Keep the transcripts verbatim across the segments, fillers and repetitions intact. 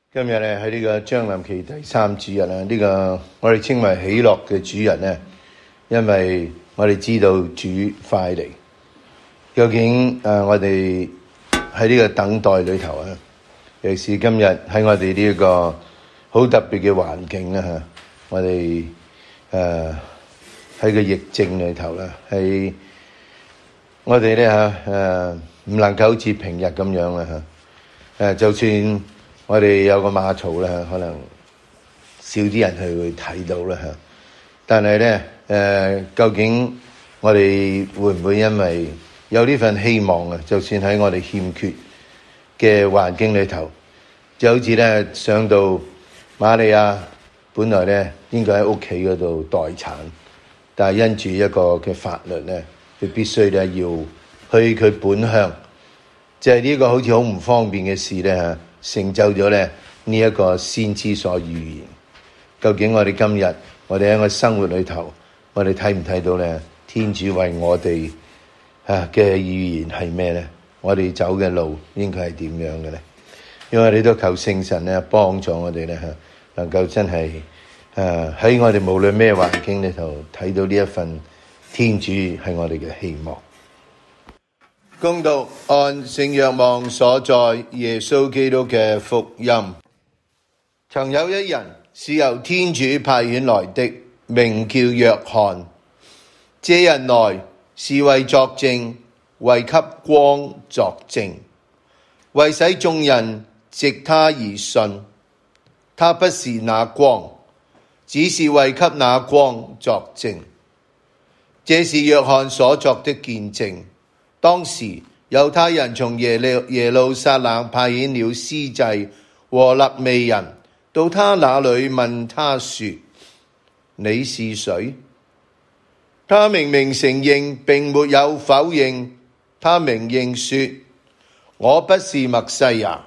今日咧喺呢個將臨期第三主日啊，呢個我哋稱為喜樂嘅主日咧，因為我哋知道主快嚟。究竟誒我哋喺呢個等待裏頭啊，尤其是今日喺我哋呢一個好特別嘅環境啦嚇，我哋誒喺個疫症裏頭啦，喺我哋咧嚇誒唔能夠好似平日咁樣啦嚇誒，就算我哋有個馬槽啦，可能少啲人去會睇到啦嚇。但係咧誒，究竟我哋會唔會因為有呢份希望啊？就算喺我哋欠缺嘅環境裏頭，就好似咧上到瑪利亞，本來咧應該喺屋企嗰度待產，但係因住一個嘅法律咧，佢必須咧要去佢本鄉，即係呢個好似好唔方便嘅事咧嚇。成就咗咧呢一個先知所預言。究竟我哋今日我哋喺個生活裏頭，我哋睇唔睇到咧？天主為我哋啊嘅預言係咩咧？我哋走嘅路應該係點樣嘅咧？因為我哋都求聖神咧幫助我哋咧嚇，能夠真係啊喺我哋無論咩環境裏頭睇到呢一份天主係我哋嘅希望。恭讀按聖若望所載耶穌基督嘅福音。曾有一人是由天主派遣來的，名叫若翰。這人來是為作證，為給光作證，為使眾人藉他而信。他不是那光，只是為給那光作證。這是若翰所作的見證。當時猶太人從耶路耶路撒冷派遣了司祭和肋未人到他那裏問他說：你是誰？他明明承認並沒有否認，他明認說：我不是默西亞。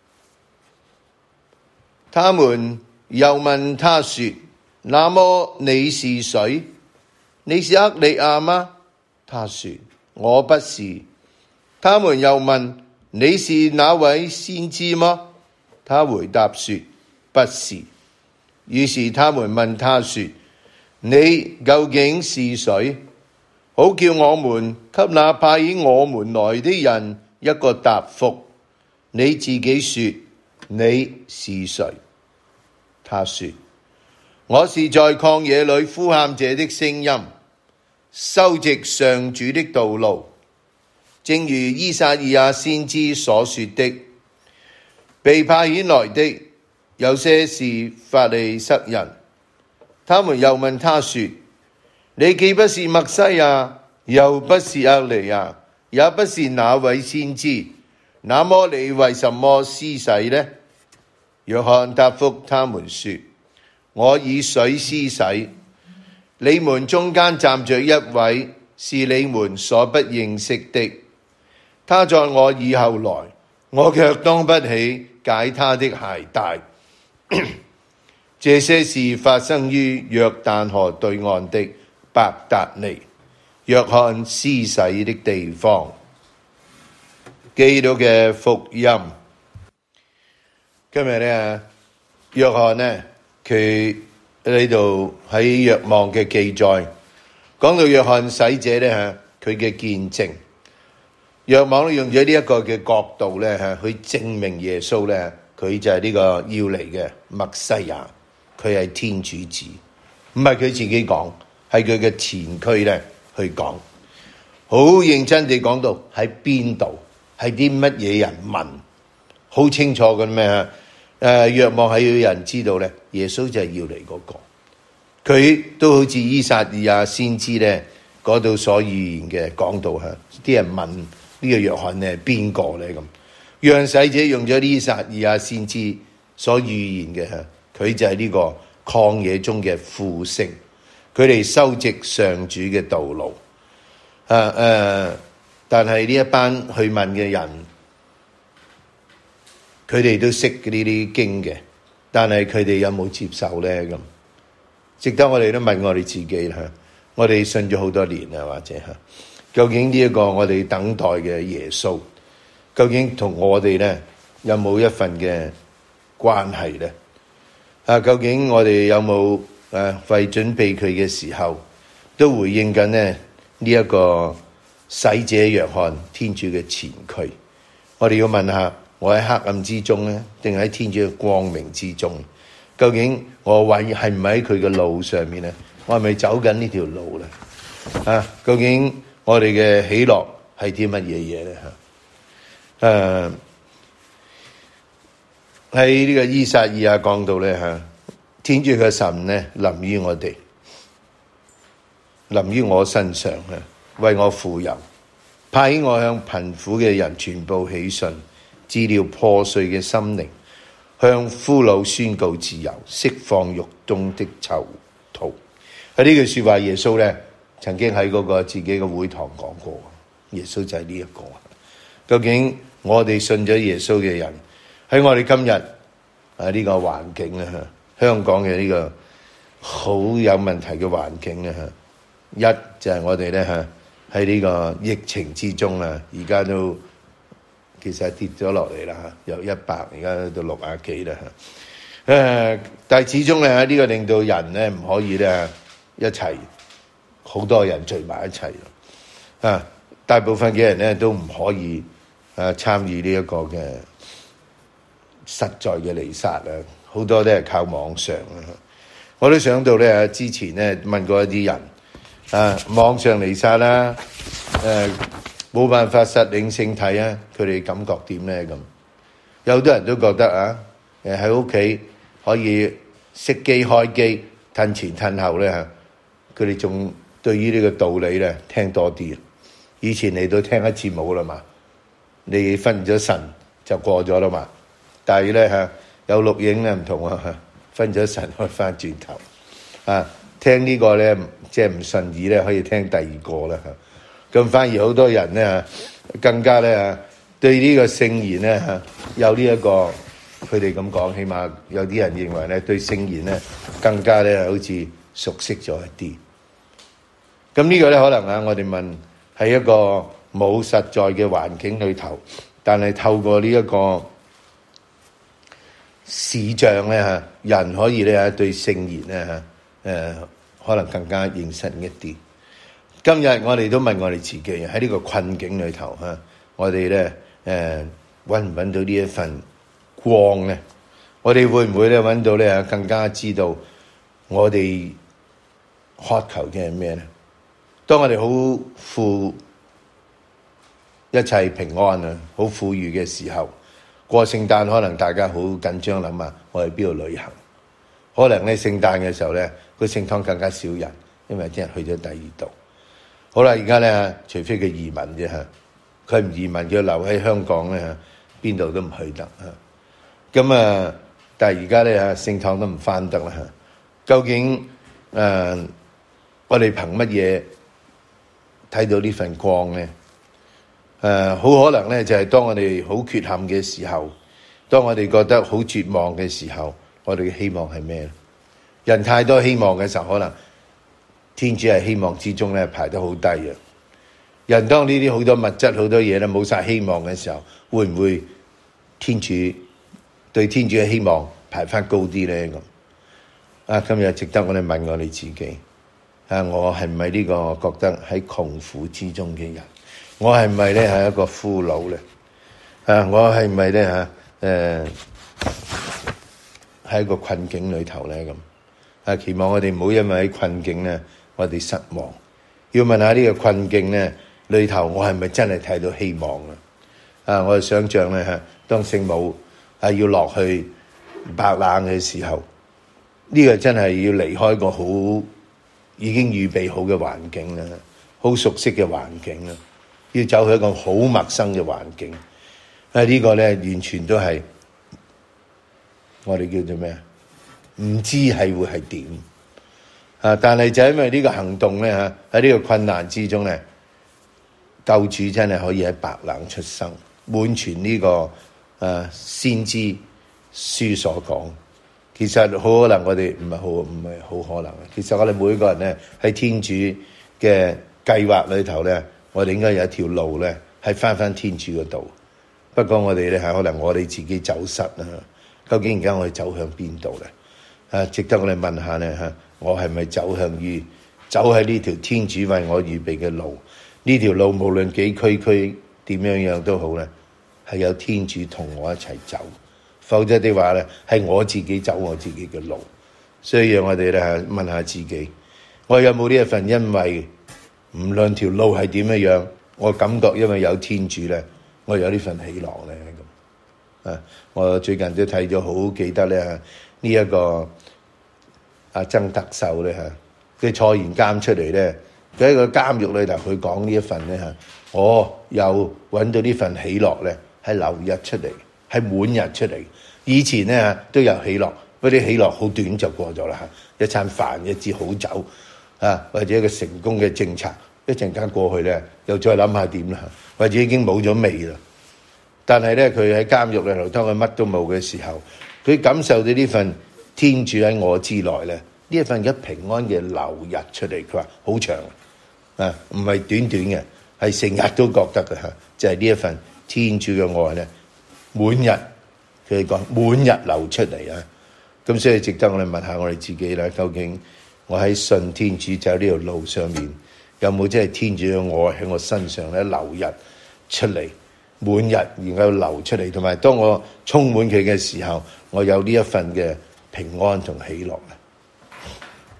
他們又問他說：那麼你是誰？你是厄里亞嗎？他說：我不是。他們又問：你是那位先知嗎？他回答說：不是。於是他們問他說：你究竟是誰？好叫我們給那派遣我們來的人一個答覆。你自己說你是誰？他說：我是在曠野裏呼喊者的聲音，修直上主的道路。正如依撒意亞先知所說的，被派遣來的有些是法利塞人。他們又問他說：你既不是默西亞，又不是厄里亞，也不是那位先知，那麼你為什麼施洗呢？若翰答覆他們說：我以水施洗，你們中間站着一位是你們所不認識的，他在我以後來，我卻當不起解他的鞋帶。這些事發生於約旦河對岸的伯達尼，若翰施洗的地方。基督嘅福音。今日呢，若翰呢，佢呢度喺若望嘅記載，講到若翰洗者呢，佢嘅見證。若望用咗呢一個嘅角度咧嚇，去證明耶穌咧，佢就係呢個要嚟嘅默西亞，佢係天主子，唔係佢自己講，係佢嘅前驅咧去講，好認真地講到喺邊度，係啲乜嘢人問，好清楚嘅咩嚇？誒，若望係要人知道咧，耶穌就係要嚟嗰個，佢都好似依撒意亞先知咧嗰度所預言嘅講到嚇，啲人問。呢個若翰係邊個咧？咁若翰洗者用咗依撒意亞先知所預言嘅，佢就係呢個曠野中嘅呼聲，佢哋修直上主嘅道路。誒、啊、誒、啊，但係呢一班去問嘅人，佢哋都識呢啲經嘅，但係佢哋有冇接受咧？咁值得我哋都問我哋自己啦。我哋信咗好多年啦，或者嚇。究竟呢一個我哋等待嘅耶穌，究竟同我哋咧有冇一份嘅關係呢？啊，究竟我哋有冇誒為準備佢嘅時候，都回應緊呢呢一個洗者約翰天主嘅前驅？我哋要問下，我喺黑暗之中呢，定喺天主嘅光明之中？究竟我為係唔喺佢嘅路上面呢？我係咪走緊呢條路呢？啊，究竟我哋嘅喜樂係啲乜嘢嘢咧？吓，誒，喺呢個依撒意亞講到咧吓，天主嘅神咧臨於我哋，臨於我身上啊，為我傅油，派遣我向貧苦嘅人傳報喜訊，治療破碎嘅心靈，向俘虜宣告自由，釋放獄中的囚徒。喺呢句說話，耶穌咧曾經喺嗰個自己嘅會堂講過。耶穌就係呢一個。究竟我哋信咗耶穌嘅人，喺我哋今日啊呢個環境咧，香港嘅呢個好有問題嘅環境咧，一就係我哋咧吓喺呢個疫情之中啊，而家都其實跌咗落嚟啦吓，由一百而家到六啊幾啦吓。誒，但係始終咧呢個令到人咧唔可以咧一齊好多人聚埋一齊啊。大部分嘅人咧都唔可以誒參與呢一個嘅實在嘅彌撒啊，好多都係靠網上啊。我都想到咧，之前咧問過一啲人啊，網上彌撒啦，誒冇辦法實領聖體啊，佢哋感覺點咧咁？有好多人都覺得啊，誒喺屋企可以熄機開機，褪前褪後咧嚇，佢哋仲對於呢個道理咧聽多啲。以前你都聽一次冇啦嘛，你分咗神就過咗啦嘛。但係咧嚇有錄影咧唔同啊嚇，分咗神可以翻轉頭啊。聽呢個咧即係唔順意咧，可以聽第二個啦嚇。咁反而好多人咧嚇更加咧嚇對呢個聖言咧嚇有呢一個，佢哋咁講，起碼有啲人認為咧對聖言咧更加咧好似熟悉咗一啲。咁呢個咧可能啊，我哋問。喺一個冇實在嘅環境裏頭，但係透過呢一個視像咧嚇，人可以咧對聖言咧嚇誒，可能更加認識一啲。今日我哋都問我哋自己喺呢個困境裏頭嚇，我哋咧誒揾唔揾到呢一份光咧？我哋會唔會咧揾到咧更加知道我哋渴求嘅係咩咧？當我哋好富一切平安啊，好富裕嘅時候，過聖誕可能大家好緊張諗下，我哋邊度旅行？可能咧聖誕嘅時候咧，個聖堂更加少人，因為啲人去咗第二度。好啦，而家咧，除非佢移民啫嚇，佢唔移民，佢留喺香港咧嚇，邊度都唔去得嚇。咁啊，但係而家咧嚇，聖堂都唔返得啦嚇。究竟誒、呃，我哋憑乜嘢睇到呢份光咧？誒、呃，好可能咧就係、是、當我哋好缺陷嘅時候，當我哋覺得好絕望嘅時候，我哋嘅希望係咩咧？人太多希望嘅時候，可能天主係希望之中咧排得好低啊！人當呢啲好多物質好多嘢咧冇晒希望嘅時候，會唔會天主對天主嘅希望排翻高啲咧？咁啊，今日值得我哋問我哋自己。啊！我係唔係呢個覺得喺窮苦之中嘅人？我係唔係咧係一個俘虜咧？啊！我係唔係咧嚇？誒喺一個困境裏頭咧咁啊！期望我哋唔好因為喺困境咧，我哋失望。要問下呢個困境咧裏頭，我係咪真係睇到希望啊？啊！我哋想像咧嚇，當聖母係要落去白冷嘅時候，呢個真係要離開個好已經預備好嘅環境啦，好熟悉嘅環境啦，要走去一個好陌生嘅環境。啊，呢個咧完全都係我哋叫做咩啊？唔知係會係點啊？但係就因為呢個行動咧嚇，喺呢個困難之中咧，救主真係可以喺白冷出生，滿全呢個誒先知書所講。其實好可能我哋唔係好唔係好可能。其實我哋每個人咧喺天主嘅計劃裏頭咧，我哋應該有一條路咧係翻翻天主嗰度。不過我哋咧係可能我哋自己走失啦， 究竟而家我哋走向邊度咧？啊，值得我哋問下咧嚇，我係咪走向於走喺呢條天主為我預備嘅路？呢條路無論幾崎嶇點樣樣都好咧，係有天主同我一齊走。否則的話咧，係我自己走我自己嘅路。所以讓我哋咧問下自己，我有冇呢一份因為唔論條路係點樣樣，我感覺因為有天主咧，我有呢份喜樂咧咁。啊，我最近都睇咗好記得咧呢一個阿曾特首咧嚇，佢坐完監出嚟咧，佢喺個監獄裏頭佢講呢一份咧嚇，我又揾到呢份喜樂咧，係流溢出嚟，係滿溢出嚟。以前咧都有喜樂，嗰啲喜樂好短就過咗啦嚇，一餐飯一支好酒啊，或者一個成功嘅政策，一陣間過去咧，又再諗下點啦，或者已經冇咗味啦。但係咧，佢喺監獄裏頭，當佢乜都冇嘅時候，佢感受到呢份天主喺我之內咧，呢一份嘅平安嘅流溢出嚟。佢話好長啊，唔係短短嘅，係成日都覺得嘅嚇，就係呢一份天主嘅愛咧，滿日佢講滿日流出嚟啊！咁所以值得我哋問下我哋自己啦，究竟我喺信天主走呢條路上面，有冇即係天主嘅愛喺我身上咧流溢出嚟？滿日然後流出嚟，同埋當我充滿佢嘅時候，我有呢一份嘅平安同喜樂。